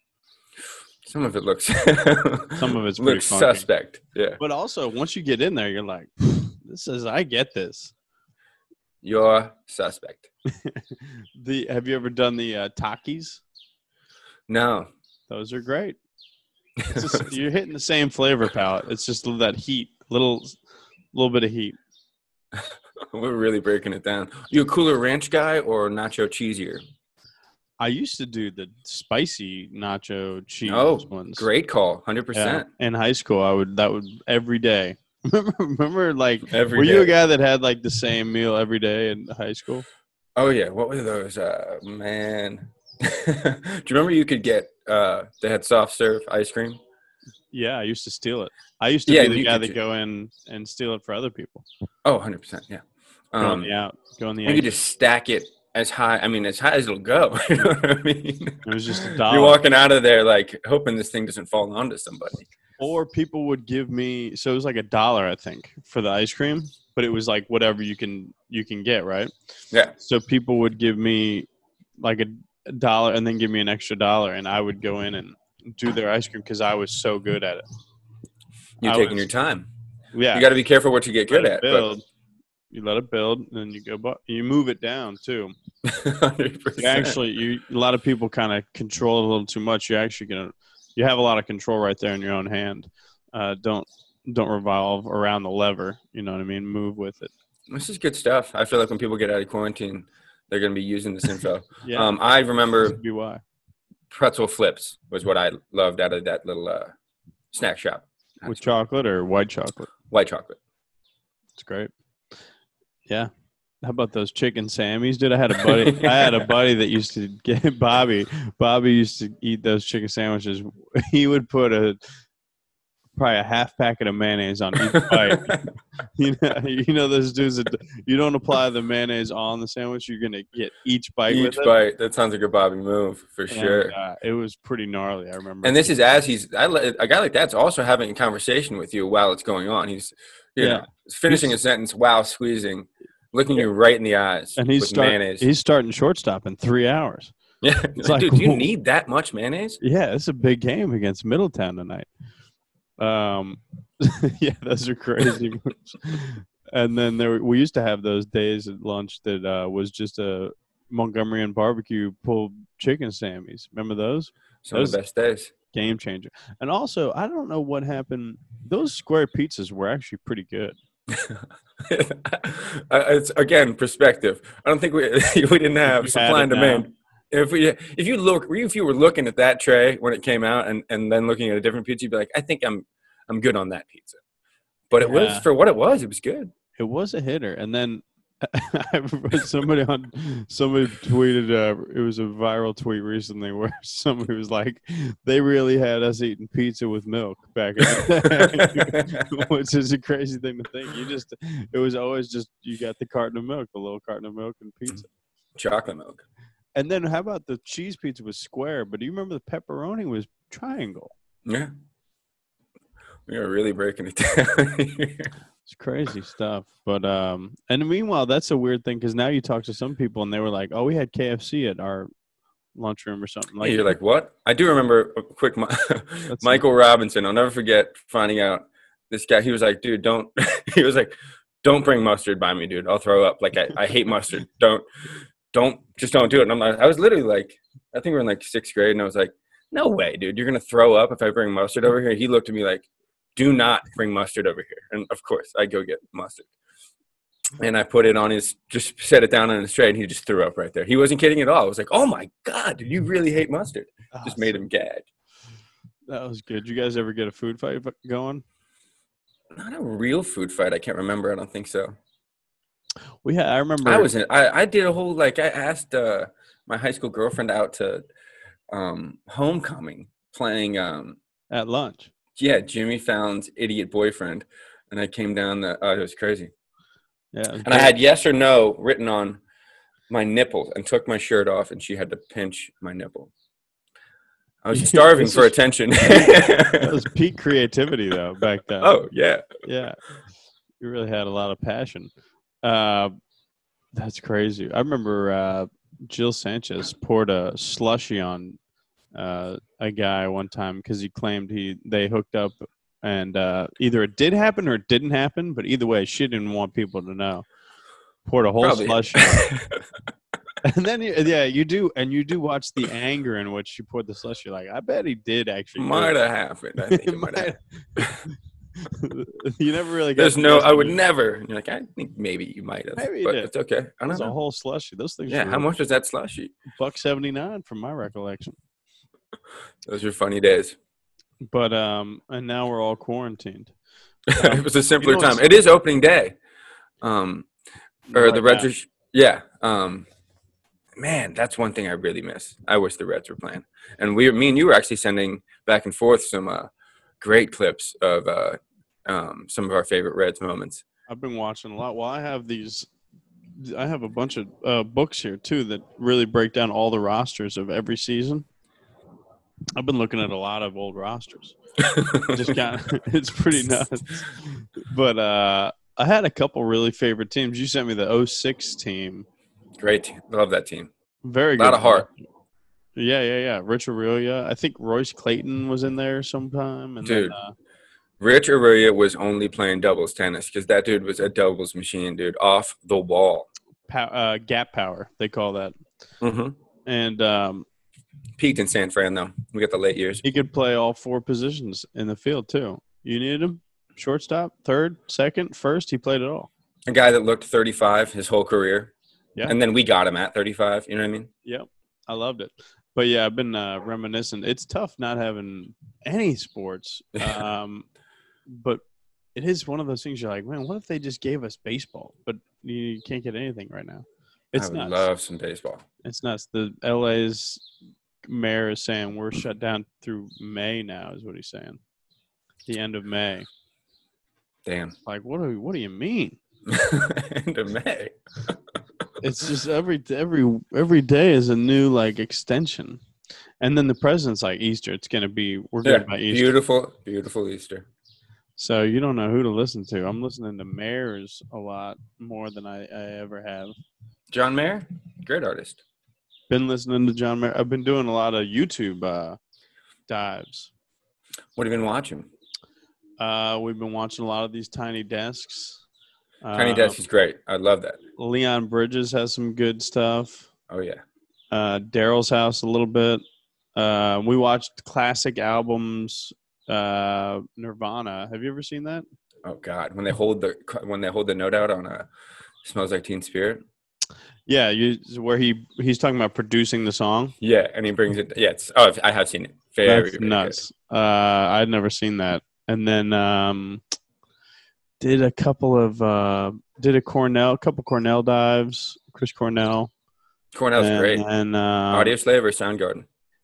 [SPEAKER 2] Some of it looks
[SPEAKER 1] Some of it's pretty
[SPEAKER 2] looks
[SPEAKER 1] funky.
[SPEAKER 2] suspect. Yeah,
[SPEAKER 1] But also, once you get in there, you're like, this is I get this.
[SPEAKER 2] you're suspect.
[SPEAKER 1] The have you ever done the uh, Takis?
[SPEAKER 2] No,
[SPEAKER 1] Those are great. It's just, you're hitting the same flavor palette. It's just that heat, little, little bit of heat.
[SPEAKER 2] we're really breaking it down. You a Cooler Ranch guy or nacho cheesier?
[SPEAKER 1] I used to do the spicy nacho cheese
[SPEAKER 2] Oh,
[SPEAKER 1] ones.
[SPEAKER 2] great call, one hundred
[SPEAKER 1] Yeah.
[SPEAKER 2] percent.
[SPEAKER 1] In high school, I would that would every day. Remember, remember like
[SPEAKER 2] Every
[SPEAKER 1] were you a
[SPEAKER 2] day.
[SPEAKER 1] guy that had like the same meal every day in high school?
[SPEAKER 2] Oh yeah, what were those? Uh, man, do you remember you could get? Uh, they had soft serve ice cream.
[SPEAKER 1] Yeah, I used to steal it. I used to
[SPEAKER 2] Yeah,
[SPEAKER 1] be the
[SPEAKER 2] you
[SPEAKER 1] guy
[SPEAKER 2] could
[SPEAKER 1] that
[SPEAKER 2] too.
[SPEAKER 1] go in and steal it for other people.
[SPEAKER 2] Oh, one hundred percent. Yeah.
[SPEAKER 1] Go on
[SPEAKER 2] Um,
[SPEAKER 1] the out, go on the
[SPEAKER 2] you
[SPEAKER 1] out.
[SPEAKER 2] could just stack it as high. I mean, as high as it'll go. You know what I mean?
[SPEAKER 1] It was just a
[SPEAKER 2] You're
[SPEAKER 1] dollar.
[SPEAKER 2] walking out of there like hoping this thing doesn't fall onto somebody.
[SPEAKER 1] Or people would give me so it was like a dollar, I think, for the ice cream, but it was like whatever you can you can get, right?
[SPEAKER 2] Yeah.
[SPEAKER 1] So people would give me like a, a dollar and then give me an extra dollar, and I would go in and do their ice cream because I was so good at it.
[SPEAKER 2] You're
[SPEAKER 1] I
[SPEAKER 2] taking
[SPEAKER 1] was-
[SPEAKER 2] your time.
[SPEAKER 1] Yeah,
[SPEAKER 2] You got to be careful what you get
[SPEAKER 1] let
[SPEAKER 2] good
[SPEAKER 1] it
[SPEAKER 2] at.
[SPEAKER 1] build. You let it build, and then you go. bu- You move it down too.
[SPEAKER 2] But one hundred percent.
[SPEAKER 1] You actually, you a lot of people kind of control it a little too much. You're actually gonna, you have a lot of control right there in your own hand. Uh, don't don't revolve around the lever. You know what I mean? Move with it.
[SPEAKER 2] This is good stuff. I feel like when people get out of quarantine, they're going to be using this info.
[SPEAKER 1] Yeah.
[SPEAKER 2] Um, I remember
[SPEAKER 1] Could be why.
[SPEAKER 2] pretzel flips was what I loved out of that little uh, snack shop.
[SPEAKER 1] With chocolate or white chocolate.
[SPEAKER 2] White chocolate.
[SPEAKER 1] It's great. Yeah. How about those chicken Sammies, dude? I had a buddy. I had a buddy that used to get Bobby. Bobby used to eat those chicken sandwiches. He would put a probably a half packet of mayonnaise on each bite. you know, you know those dudes that you don't apply the mayonnaise on the sandwich. You're gonna get each bite.
[SPEAKER 2] Each
[SPEAKER 1] with it.
[SPEAKER 2] bite. That sounds like a Bobby move for
[SPEAKER 1] And,
[SPEAKER 2] sure.
[SPEAKER 1] uh, it was pretty gnarly. I remember.
[SPEAKER 2] And this is as he's I, let- a guy like that's also having a conversation with you while it's going on. He's you
[SPEAKER 1] Yeah.
[SPEAKER 2] know finishing a sentence while squeezing, looking you right in the eyes
[SPEAKER 1] and he's
[SPEAKER 2] with
[SPEAKER 1] start,
[SPEAKER 2] mayonnaise.
[SPEAKER 1] he's starting shortstop in three hours.
[SPEAKER 2] yeah,
[SPEAKER 1] it's
[SPEAKER 2] like,
[SPEAKER 1] like,
[SPEAKER 2] dude, do you
[SPEAKER 1] whoa.
[SPEAKER 2] need that much mayonnaise?
[SPEAKER 1] Yeah, it's a big game against Middletown tonight. Um, yeah, those are crazy moves. And then there, were- we used to have those days at lunch that uh, was just a Montgomery and barbecue pulled chicken Sammies. Remember those?
[SPEAKER 2] Some of the best days.
[SPEAKER 1] Game changer. And also, I don't know what happened. Those square pizzas were actually pretty good.
[SPEAKER 2] Uh, it's again perspective. I don't think we we didn't have
[SPEAKER 1] you
[SPEAKER 2] supply
[SPEAKER 1] had
[SPEAKER 2] and
[SPEAKER 1] it
[SPEAKER 2] demand. If we if you look if you were looking at that tray when it came out and, and then looking at a different pizza, you'd be like, I think I'm I'm good on that pizza. But it was
[SPEAKER 1] Yeah.
[SPEAKER 2] for what it was. It was good.
[SPEAKER 1] It was a hitter. And then I remember somebody on somebody tweeted uh, it was a viral tweet recently where somebody was like, they really had us eating pizza with milk back in the day, which is a crazy thing to think. You just it was always just you got the carton of milk, the little carton of milk and pizza.
[SPEAKER 2] Chocolate milk.
[SPEAKER 1] And then how about the cheese pizza was square, but do you remember the pepperoni was triangle?
[SPEAKER 2] Yeah. We are really breaking it down here.
[SPEAKER 1] It's crazy stuff. But um and meanwhile, that's a weird thing because now you talk to some people and they were like, oh, we had K F C at our lunchroom or something.
[SPEAKER 2] Like, you're like, what? I do remember a quick Mi-
[SPEAKER 1] That's
[SPEAKER 2] Michael Robinson. I'll never forget finding out this guy. He was like, dude, don't. He was like, don't bring mustard by me, dude. I'll throw up. Like, I, I hate mustard. Don't, don't, just don't do it. And I'm like, I was literally like, I think we we're in like sixth grade, and I was like, no way, dude. You're gonna throw up if I bring mustard over here. He looked at me like, do not bring mustard over here. And of course, I go get mustard. and I put it on his, just set it down on his tray, and he just threw up right there. He wasn't kidding at all. I was like, oh my God, did you really hate mustard? Just made him gag.
[SPEAKER 1] That was good. You guys ever get a food fight going?
[SPEAKER 2] Not a real food fight. I can't remember. I don't think so.
[SPEAKER 1] We had, I remember.
[SPEAKER 2] I was in, I, I did a whole, like, I asked uh, my high school girlfriend out to um, homecoming playing. Um,
[SPEAKER 1] At lunch.
[SPEAKER 2] Yeah, Jimmy Fallon's Idiot Boyfriend. And I came down the, oh, it was crazy.
[SPEAKER 1] Yeah. Was
[SPEAKER 2] and
[SPEAKER 1] great.
[SPEAKER 2] I had yes or no written on my nipples and took my shirt off, and she had to pinch my nipple. I was starving for
[SPEAKER 1] was,
[SPEAKER 2] attention.
[SPEAKER 1] That was peak creativity, though, back then.
[SPEAKER 2] Oh, yeah.
[SPEAKER 1] Yeah. You really had a lot of passion. Uh, that's crazy. I remember uh, Jill Sanchez poured a slushy on uh, a guy one time because he claimed he they hooked up, and uh, either it did happen or it didn't happen, but either way, she didn't want people to know. Poured a whole
[SPEAKER 2] Probably.
[SPEAKER 1] slushy. And then, you, yeah, you do, and you do watch the anger in which she poured the slushy. Like, I bet he did actually.
[SPEAKER 2] Might have happened. I think it might have.
[SPEAKER 1] You never really.
[SPEAKER 2] There's no. I would never. You're like, I think maybe you might have.
[SPEAKER 1] Maybe
[SPEAKER 2] but
[SPEAKER 1] did.
[SPEAKER 2] It's okay. I don't
[SPEAKER 1] It was
[SPEAKER 2] know.
[SPEAKER 1] a whole slushy. Those things.
[SPEAKER 2] Yeah.
[SPEAKER 1] Were
[SPEAKER 2] How much was that slushy?
[SPEAKER 1] buck seventy nine, from my recollection.
[SPEAKER 2] Those were funny days.
[SPEAKER 1] But um, and now we're all quarantined.
[SPEAKER 2] Um, it was a simpler
[SPEAKER 1] you know
[SPEAKER 2] time. It is opening day. Um, or
[SPEAKER 1] right
[SPEAKER 2] the Reds are. Yeah. Um, man, that's one thing I really miss. I wish the Reds were playing. And we, me and you were actually sending back and forth some uh, great clips of uh, um, some of our favorite Reds moments.
[SPEAKER 1] I've been watching a lot. Well, I have these. I have a bunch of uh, books here too that really break down all the rosters of every season. I've been looking at a lot of old rosters. Just kind of, it's pretty nuts. But uh, I had a couple really favorite teams. You sent me the oh six team.
[SPEAKER 2] Great team. Love that team.
[SPEAKER 1] Very good.
[SPEAKER 2] A lot of heart.
[SPEAKER 1] Yeah, yeah, yeah. Rich Aurelia. I think Royce Clayton was in there sometime. And
[SPEAKER 2] Dude,
[SPEAKER 1] then, uh,
[SPEAKER 2] Rich Aurelia was only playing doubles tennis because that dude was a doubles machine, dude, off the wall.
[SPEAKER 1] pow- uh, gap power, they call that.
[SPEAKER 2] Mm-hmm.
[SPEAKER 1] And um,
[SPEAKER 2] Peaked in San Fran, though. We got the late years.
[SPEAKER 1] he could play all four positions in the field, too. You needed him? Shortstop, third, second, first. He played it all.
[SPEAKER 2] A guy that looked thirty-five his whole career.
[SPEAKER 1] Yeah.
[SPEAKER 2] And then we got him at thirty-five. You know what I mean?
[SPEAKER 1] Yep. I loved it. But, yeah, I've been uh, reminiscent. It's tough not having any sports. Um, but it is one of those things you're like, man, what if they just gave us baseball? But you can't get anything right now. It's
[SPEAKER 2] I would
[SPEAKER 1] nuts.
[SPEAKER 2] love some baseball.
[SPEAKER 1] It's nuts. The L A's mayor is saying we're shut down through May now, is what he's saying. The end of May.
[SPEAKER 2] Damn.
[SPEAKER 1] Like, what do what do you mean?
[SPEAKER 2] End of May.
[SPEAKER 1] It's just every every every day is a new like extension, and then the president's like Easter. It's gonna be we're
[SPEAKER 2] Yeah,
[SPEAKER 1] good by Easter.
[SPEAKER 2] beautiful, beautiful Easter.
[SPEAKER 1] So you don't know who to listen to. I'm listening to mayors a lot more than I, I ever have.
[SPEAKER 2] John Mayer, great artist.
[SPEAKER 1] Been listening to John Mayer. I've been doing a lot of YouTube uh, dives.
[SPEAKER 2] What have you been watching?
[SPEAKER 1] Uh, we've been watching a lot of these Tiny Desks.
[SPEAKER 2] Tiny
[SPEAKER 1] uh,
[SPEAKER 2] Desk is great. I love that.
[SPEAKER 1] Leon Bridges has some good stuff.
[SPEAKER 2] Oh, yeah.
[SPEAKER 1] Uh, Daryl's House a little bit. Uh, we watched classic albums. Uh, Nirvana. Have you ever seen that?
[SPEAKER 2] Oh, God. When they hold the when they hold the note out on a Smells Like Teen Spirit.
[SPEAKER 1] Yeah, you where he he's talking about producing the song.
[SPEAKER 2] Yeah, and he brings it. Yeah, it's, oh, I have seen it. Very,
[SPEAKER 1] That's
[SPEAKER 2] very
[SPEAKER 1] nuts. Uh, I'd never seen that. And then um, did a couple of uh, did a Cornell, couple Cornell dives. Chris Cornell.
[SPEAKER 2] good. Cornell's
[SPEAKER 1] and,
[SPEAKER 2] great.
[SPEAKER 1] And uh,
[SPEAKER 2] Audio Slave or Soundgarden?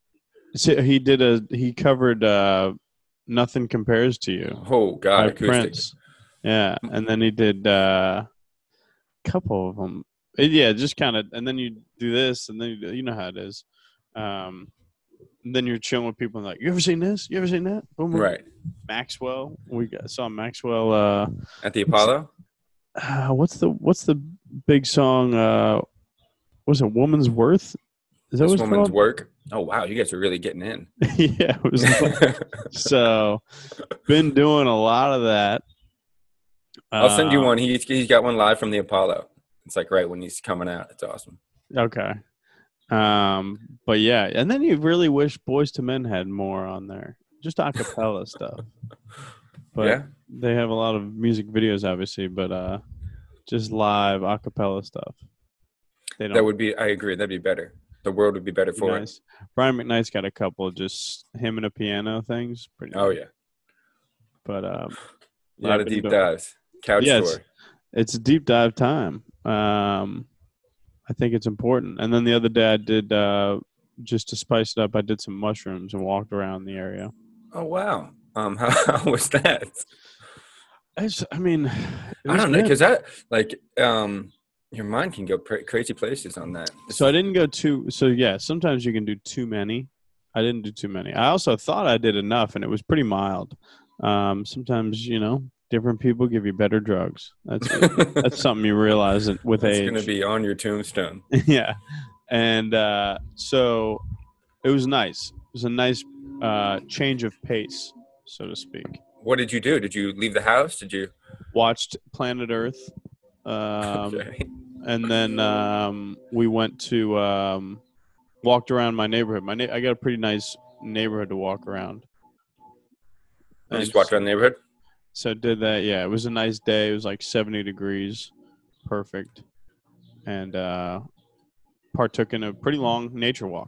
[SPEAKER 1] so he did a he covered uh, Nothing Compares to You
[SPEAKER 2] Oh, God.
[SPEAKER 1] by
[SPEAKER 2] Acoustic.
[SPEAKER 1] Prince. Yeah, and then he did a uh, couple of them. It, yeah, just kind of, and then you do this, and then you, you know how it is. Um, and then you're chilling with people and like, you ever seen this? You ever seen that? Boom, boom.
[SPEAKER 2] Right.
[SPEAKER 1] Maxwell. We got, saw Maxwell. Uh,
[SPEAKER 2] At the Apollo?
[SPEAKER 1] uh, what's the what's the big song? Uh, was it Woman's Worth? Is that
[SPEAKER 2] This
[SPEAKER 1] what it's
[SPEAKER 2] woman's
[SPEAKER 1] called?
[SPEAKER 2] work. Oh, wow. You guys are really getting in.
[SPEAKER 1] Yeah, it was. So, been doing a lot of that.
[SPEAKER 2] I'll send you
[SPEAKER 1] Um,
[SPEAKER 2] one. He's, he's got one live from the Apollo. It's like right when he's coming out. It's awesome.
[SPEAKER 1] Okay. Um, but yeah, and then you really wish Boys to Men had more on there, just a cappella stuff. But
[SPEAKER 2] Yeah.
[SPEAKER 1] they have a lot of music videos, obviously. But uh, just live a cappella stuff. They don't.
[SPEAKER 2] That would be. I agree. That'd be better. The world would be better
[SPEAKER 1] be
[SPEAKER 2] for
[SPEAKER 1] nice. Brian McKnight's got a couple of just him and a piano things. Pretty.
[SPEAKER 2] it. Oh
[SPEAKER 1] nice.
[SPEAKER 2] yeah.
[SPEAKER 1] But um,
[SPEAKER 2] A
[SPEAKER 1] yeah,
[SPEAKER 2] lot
[SPEAKER 1] I've
[SPEAKER 2] of
[SPEAKER 1] been
[SPEAKER 2] deep
[SPEAKER 1] doing-
[SPEAKER 2] dives. Couch
[SPEAKER 1] Yeah, it's,
[SPEAKER 2] tour.
[SPEAKER 1] it's a deep dive time. Um, I think it's important. And then the other day I did uh, just to spice it up. I did some mushrooms and walked around the area.
[SPEAKER 2] Oh wow. Um, how, how was that?
[SPEAKER 1] It's, I mean, it
[SPEAKER 2] I
[SPEAKER 1] was
[SPEAKER 2] don't know,
[SPEAKER 1] good.
[SPEAKER 2] because that like um, your mind can go pra- crazy places on that.
[SPEAKER 1] So I didn't go too. So yeah, sometimes you can do too many. I didn't do too many. I also thought I did enough, and it was pretty mild. Um, sometimes you know, different people give you better drugs. That's that's something you realize with
[SPEAKER 2] It's
[SPEAKER 1] age.
[SPEAKER 2] gonna be on your tombstone.
[SPEAKER 1] Yeah, and uh, so it was nice. It was a nice uh, change of pace, so to speak.
[SPEAKER 2] What did you do? Did you leave the house? Did you?
[SPEAKER 1] Watched Planet Earth. Um,
[SPEAKER 2] Okay.
[SPEAKER 1] and then um, we went to um, walked around my neighborhood. My na- I got a pretty nice neighborhood to walk around.
[SPEAKER 2] You
[SPEAKER 1] And
[SPEAKER 2] just walked around the neighborhood.
[SPEAKER 1] so did that. Yeah, it was a nice day. It was like seventy degrees, perfect, and uh, partook in a pretty long nature walk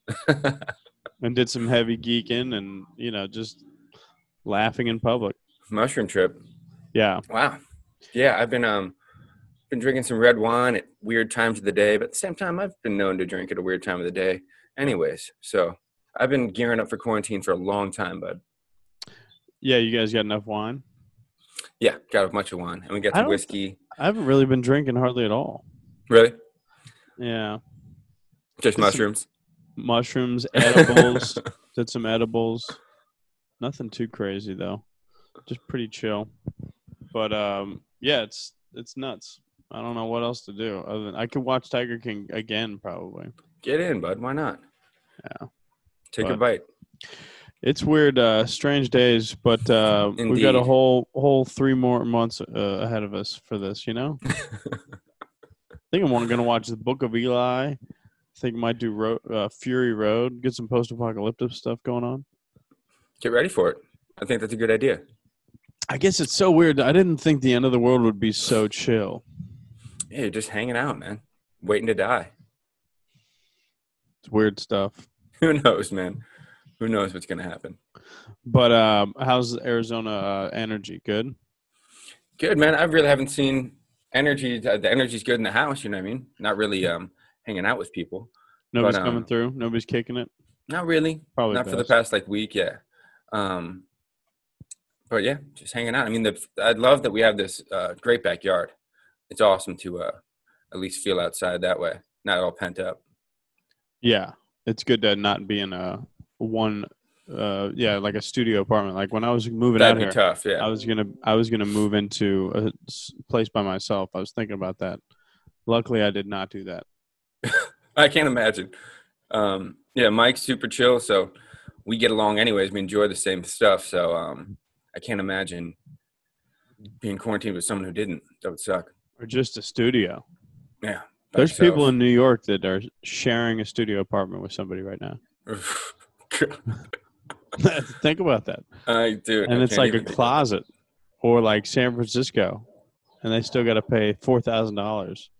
[SPEAKER 1] and did some heavy geeking and you know just laughing in public.
[SPEAKER 2] Mushroom trip.
[SPEAKER 1] Yeah,
[SPEAKER 2] Wow. Yeah, I've been um been drinking some red wine at weird times of the day, but at the same time I've been known to drink at a weird time of the day anyways. So I've been gearing up for quarantine for a long time, bud.
[SPEAKER 1] yeah. You guys got enough wine?
[SPEAKER 2] Yeah, got a bunch of wine. And we got
[SPEAKER 1] I
[SPEAKER 2] some
[SPEAKER 1] don't-
[SPEAKER 2] whiskey.
[SPEAKER 1] I haven't really been drinking hardly at all.
[SPEAKER 2] Really?
[SPEAKER 1] Yeah,
[SPEAKER 2] Just
[SPEAKER 1] Some-
[SPEAKER 2] mushrooms.
[SPEAKER 1] mushrooms, edibles. Did some edibles. Nothing too crazy though. Just pretty chill. But um, yeah, it's it's nuts. I don't know what else to do other than I could watch Tiger King again probably.
[SPEAKER 2] Get in, bud. Why not?
[SPEAKER 1] Yeah.
[SPEAKER 2] Take a
[SPEAKER 1] But-
[SPEAKER 2] bite.
[SPEAKER 1] It's weird, uh, strange days, but uh, we got a
[SPEAKER 2] Indeed.
[SPEAKER 1] whole whole three more months uh, ahead of us for this. You know, I think I'm going to watch the Book of Eli. I think I might do Ro- uh, Fury Road. Get some post-apocalyptic stuff going on.
[SPEAKER 2] Get ready for it. I think that's a good idea.
[SPEAKER 1] I guess it's so weird. I didn't think the end of the world would be so chill.
[SPEAKER 2] Yeah, you're just hanging out, man. Waiting to die.
[SPEAKER 1] It's weird stuff.
[SPEAKER 2] Who knows, man? Who knows what's going to happen?
[SPEAKER 1] But um, how's Arizona uh, energy? Good.
[SPEAKER 2] Good, man. I really haven't seen energy. The the energy's good in the house, you know what I mean? Not really um, hanging out with people.
[SPEAKER 1] Nobody's
[SPEAKER 2] But, um,
[SPEAKER 1] coming through. Nobody's kicking it.
[SPEAKER 2] Not really.
[SPEAKER 1] Probably
[SPEAKER 2] Not for the
[SPEAKER 1] best.
[SPEAKER 2] past, like, week, yeah. Um, but, yeah, just hanging out. I mean, the, I love that we have this uh, great backyard. It's awesome to uh, at least feel outside that way, not all pent up.
[SPEAKER 1] Yeah, it's good to not be in a one. Uh, yeah, like a studio apartment. Like when I was moving
[SPEAKER 2] That'd
[SPEAKER 1] out
[SPEAKER 2] be
[SPEAKER 1] here,
[SPEAKER 2] tough, yeah.
[SPEAKER 1] I was gonna I was gonna move into a s- place by myself. I was thinking about that. Luckily, I did not do that.
[SPEAKER 2] I can't imagine. Um, yeah, Mike's super chill, so we get along anyways. We enjoy the same stuff, so um, I can't imagine being quarantined with someone who didn't. That would suck.
[SPEAKER 1] Or just a studio.
[SPEAKER 2] Yeah.
[SPEAKER 1] There's people in New York that are sharing a studio apartment with somebody right now. Think about that.
[SPEAKER 2] I do.
[SPEAKER 1] And it's like a closet, or like San Francisco, and they still got to pay four thousand dollars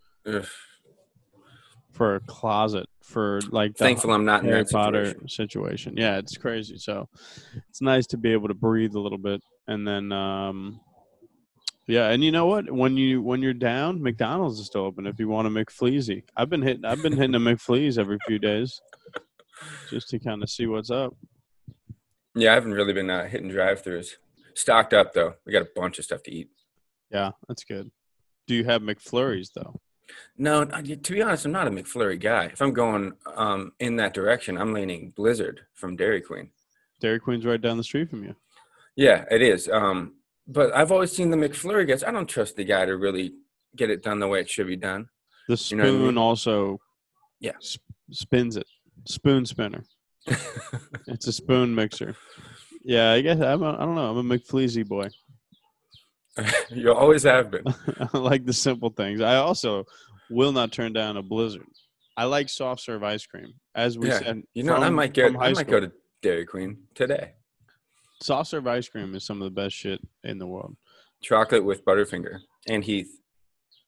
[SPEAKER 1] for a closet for like the
[SPEAKER 2] Thankful I'm not in
[SPEAKER 1] Harry
[SPEAKER 2] that
[SPEAKER 1] Potter
[SPEAKER 2] situation.
[SPEAKER 1] situation. Yeah, it's crazy. So it's nice to be able to breathe a little bit, and then um, yeah, and you know what? When you when you're down, McDonald's is still open if you want a McFleazy. I've been hitting I've been hitting a McFleaze every few days just to kind of see what's up.
[SPEAKER 2] Yeah, I haven't really been uh, hitting drive-throughs. Stocked up though. We got a bunch of stuff to eat.
[SPEAKER 1] Yeah, that's good. Do you have McFlurries though?
[SPEAKER 2] No, I- to be honest, I'm not a McFlurry guy. If I'm going um, in that direction, I'm leaning Blizzard from Dairy Queen.
[SPEAKER 1] Dairy Queen's right down the street from you.
[SPEAKER 2] Yeah, it is. Um, but I've always seen the McFlurry guys. I don't trust the guy to really get it done the way it should be done.
[SPEAKER 1] The
[SPEAKER 2] You
[SPEAKER 1] spoon
[SPEAKER 2] know what I mean?
[SPEAKER 1] also
[SPEAKER 2] Yeah.
[SPEAKER 1] sp- spins it. Spoon spinner. It's a spoon mixer. Yeah, I guess I'm a, I don't know. I'm a McFleazy boy.
[SPEAKER 2] You always have been.
[SPEAKER 1] I like the simple things. I also will not turn down a Blizzard. I like soft serve ice cream. As we
[SPEAKER 2] Yeah.
[SPEAKER 1] said,
[SPEAKER 2] You know, I
[SPEAKER 1] from-
[SPEAKER 2] might get.
[SPEAKER 1] from
[SPEAKER 2] I
[SPEAKER 1] high
[SPEAKER 2] might
[SPEAKER 1] school.
[SPEAKER 2] go to Dairy Queen today.
[SPEAKER 1] Soft serve ice cream is some of the best shit in the world.
[SPEAKER 2] Chocolate with Butterfinger and Heath.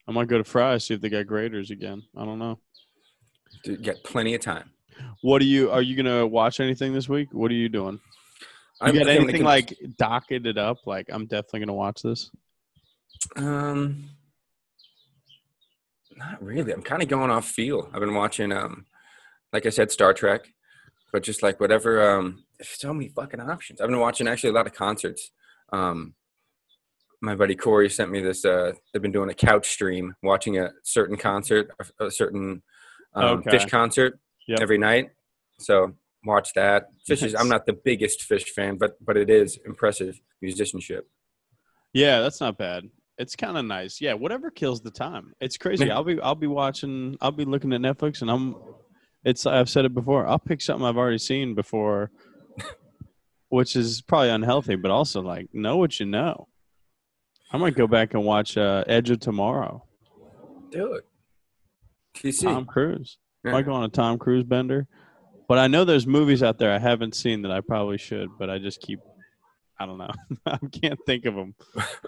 [SPEAKER 1] I might go to Fry's, see if they got graders again. I don't know.
[SPEAKER 2] Dude, get plenty of time.
[SPEAKER 1] What do you? Are you gonna watch anything this week? What are you doing? You
[SPEAKER 2] I'm,
[SPEAKER 1] got
[SPEAKER 2] okay, when it
[SPEAKER 1] anything
[SPEAKER 2] comes-
[SPEAKER 1] like docketed up? Like I'm definitely gonna watch this.
[SPEAKER 2] Um, not really. I'm kind of going off feel. I've been watching, um, like I said, Star Trek, but just like whatever. Um, there's so many fucking options. I've been watching actually a lot of concerts. Um, my buddy Corey sent me this. Uh, they've been doing a couch stream, watching a certain concert, a, a certain um,
[SPEAKER 1] Okay.
[SPEAKER 2] Fish concert
[SPEAKER 1] Yep.
[SPEAKER 2] every night. So watch that. Fish is.
[SPEAKER 1] Nice.
[SPEAKER 2] I'm not the biggest Fish fan, but but it is impressive musicianship.
[SPEAKER 1] Yeah, that's not bad. It's kind of nice. Yeah, whatever kills the time. It's crazy.
[SPEAKER 2] Yeah.
[SPEAKER 1] I'll be I'll be watching. I'll be looking at Netflix, and I'm. It's I've said it before. I'll pick something I've already seen before, which is probably unhealthy, but also like know what you know. I might go back and watch uh, Edge of Tomorrow.
[SPEAKER 2] Do it. T C.
[SPEAKER 1] Tom Cruise.
[SPEAKER 2] Yeah.
[SPEAKER 1] Might go on a Tom Cruise bender. But I know there's movies out there I haven't seen that I probably should, but I just keep. I don't know. I can't think of them.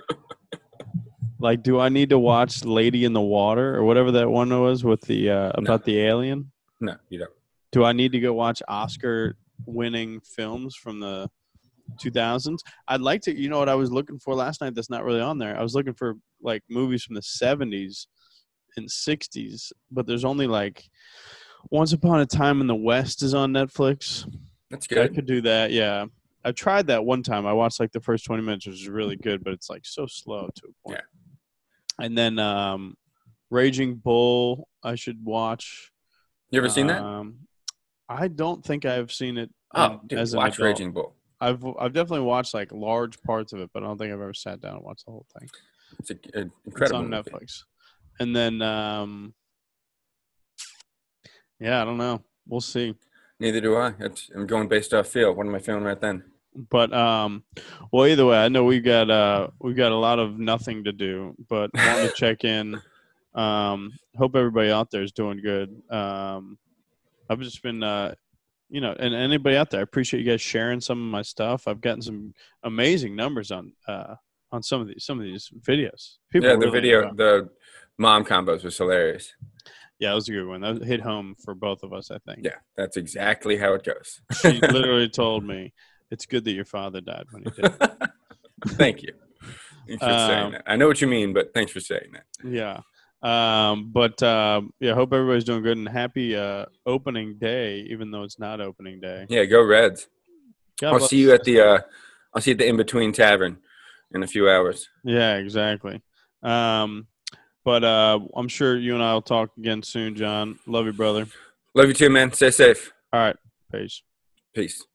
[SPEAKER 1] Like, do I need to watch Lady in the Water or whatever that one was with the uh, about
[SPEAKER 2] No.
[SPEAKER 1] the alien?
[SPEAKER 2] No, you don't.
[SPEAKER 1] Do I need to go watch Oscar-winning films from the two thousands? I'd like to. You know what I was looking for last night? That's not really on there. I was looking for like movies from the seventies and sixties, but there's only like Once Upon a Time in the West is on Netflix.
[SPEAKER 2] That's
[SPEAKER 1] I
[SPEAKER 2] good.
[SPEAKER 1] could do that. Yeah, I tried that one time. I watched like the first twenty minutes, which was really good, but it's like so slow to a point.
[SPEAKER 2] Yeah.
[SPEAKER 1] And then um, Raging Bull, I should watch.
[SPEAKER 2] You ever seen that?
[SPEAKER 1] Um, I don't think I've seen it.
[SPEAKER 2] Oh,
[SPEAKER 1] in-
[SPEAKER 2] dude,
[SPEAKER 1] as an
[SPEAKER 2] watch
[SPEAKER 1] adult.
[SPEAKER 2] Raging Bull.
[SPEAKER 1] I've I've definitely watched like large parts of it, but I don't think I've ever sat down and watched the whole thing.
[SPEAKER 2] It's a, an
[SPEAKER 1] It's
[SPEAKER 2] incredible
[SPEAKER 1] on
[SPEAKER 2] movie.
[SPEAKER 1] Netflix. And then, um, yeah, I don't know. We'll see.
[SPEAKER 2] Neither do I. It's, I'm going based off feel. What am I feeling right then?
[SPEAKER 1] But um, well, either way, I know we've got uh we've got a lot of nothing to do, but I want to check in. Um, hope everybody out there is doing good. Um, I've just been uh, you know, and anybody out there, I appreciate you guys sharing some of my stuff. I've gotten some amazing numbers on uh on some of these some of these videos. People
[SPEAKER 2] Yeah, the
[SPEAKER 1] really
[SPEAKER 2] video,
[SPEAKER 1] enjoy-
[SPEAKER 2] the mom combos was hilarious.
[SPEAKER 1] Yeah, that was a good one. That hit home for both of us, I think.
[SPEAKER 2] Yeah, that's exactly how it goes.
[SPEAKER 1] She literally told me, "It's good that your father died when he did."
[SPEAKER 2] Thank you. Thanks for saying
[SPEAKER 1] Um,
[SPEAKER 2] that. I know what you mean, but thanks for saying that.
[SPEAKER 1] Yeah. Um, but um, yeah, hope everybody's doing good and happy uh, opening day, even though it's not opening day.
[SPEAKER 2] Yeah, go Reds.
[SPEAKER 1] God
[SPEAKER 2] I'll
[SPEAKER 1] bless-
[SPEAKER 2] see you at the uh, I'll see you at the In Between Tavern in a few hours.
[SPEAKER 1] Yeah, exactly. Um, but uh, I'm sure you and I will talk again soon, John. Love you, brother.
[SPEAKER 2] Love you too, man. Stay safe.
[SPEAKER 1] All right. Peace.
[SPEAKER 2] Peace.